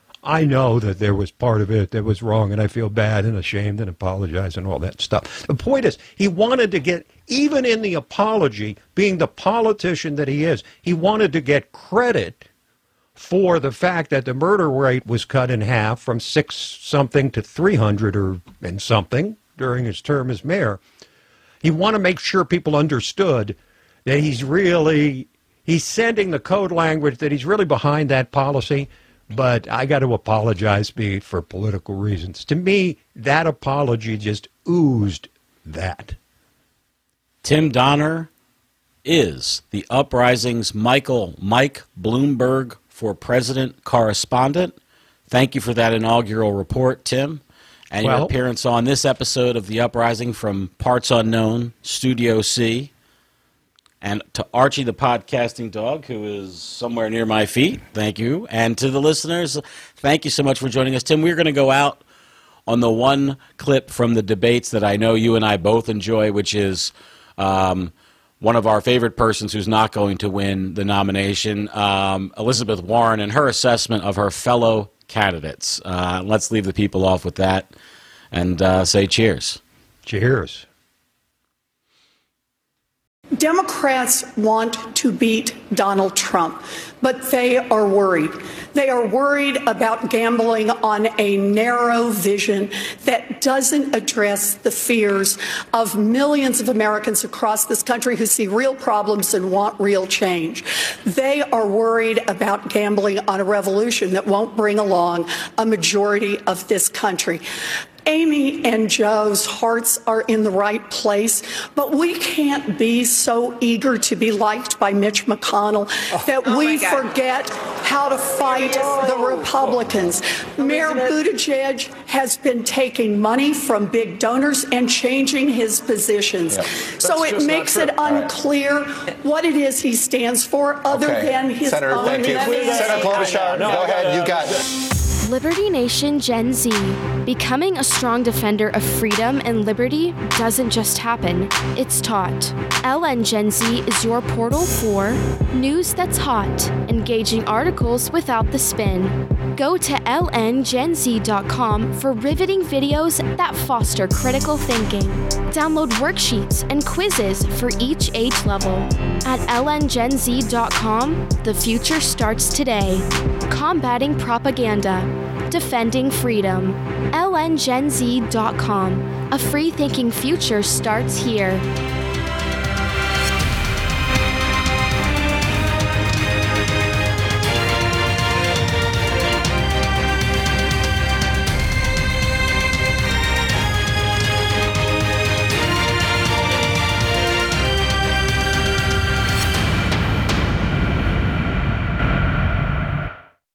I: I know that there was part of it that was wrong, and I feel bad and ashamed and apologize and all that stuff. The point is, he wanted to get, even in the apology, being the politician that he is, he wanted to get credit for the fact that the murder rate was cut in half from six something to three hundred or and something during his term as mayor. He wanted to make sure people understood that he's really, he's sending the code language that he's really behind that policy, but I got to apologize for political reasons. To me, that apology just oozed that.
A: Tim Donner is the Uprising's Michael Mike Bloomberg for President correspondent. Thank you for that inaugural report, Tim, and well, your appearance on this episode of The Uprising from Parts Unknown, Studio C. And to Archie the podcasting dog, who is somewhere near my feet, thank you. And to the listeners, thank you so much for joining us. Tim, we're going to go out on the one clip from the debates that I know you and I both enjoy, which is um, one of our favorite persons who's not going to win the nomination, um, Elizabeth Warren, and her assessment of her fellow candidates. Uh, let's leave the people off with that and uh, say cheers.
I: Cheers.
L: Democrats want to beat Donald Trump, but they are worried. They are worried about gambling on a narrow vision that doesn't address the fears of millions of Americans across this country who see real problems and want real change. They are worried about gambling on a revolution that won't bring along a majority of this country. Amy and Joe's hearts are in the right place, but we can't be so eager to be liked by Mitch McConnell that
H: Oh
L: we
H: my God.
L: forget how to fight the Republicans. Mayor Buttigieg has been taking money from big donors and changing his positions.
M: Yeah.
L: So
M: That's
L: it
M: just
L: makes
M: not
L: it
M: true. All right.
L: unclear what it is he stands for other
M: Okay.
L: than his
M: Senator,
L: own
M: thank you.
L: advantage.
M: Senator Klobuchar, go ahead. You got it.
N: Liberty Nation Gen Z. Becoming a strong defender of freedom and liberty doesn't just happen, it's taught. L N Gen Z is your portal for news that's hot, engaging articles without the spin. Go to L N Gen Z dot com for riveting videos that foster critical thinking. Download worksheets and quizzes for each age level. At L N Gen Z dot com, the future starts today. Combating propaganda. Defending freedom. L N Gen Z dot com. A free thinking future starts here.